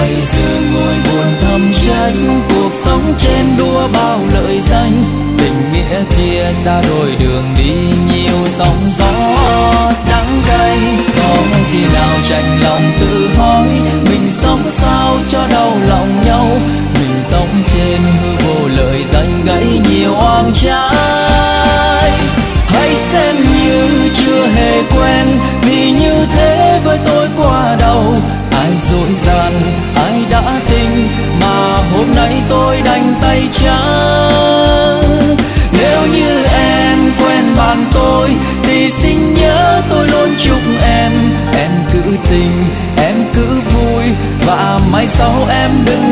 bây giờ ngồi buồn thầm chất cuộc sống trên đua bao lợi danh, tình nghĩa kia xa đôi đường đi nhiều sóng gió đắng cay. Có khi nào chạnh lòng tự hỏi mình sống sao cho đau lòng nhau, mình sống trên hư vô lợi danh gãy nhiều oan trái. Hãy xem như chưa hề quen vì như thế với tôi qua đầu. Ai dối gian ai đã tình mà hôm nay tôi đành tay trắng. Nếu như em quen bạn tôi thì xin nhớ tôi luôn chúc em cứ tình em cứ vui và mai sau em đừng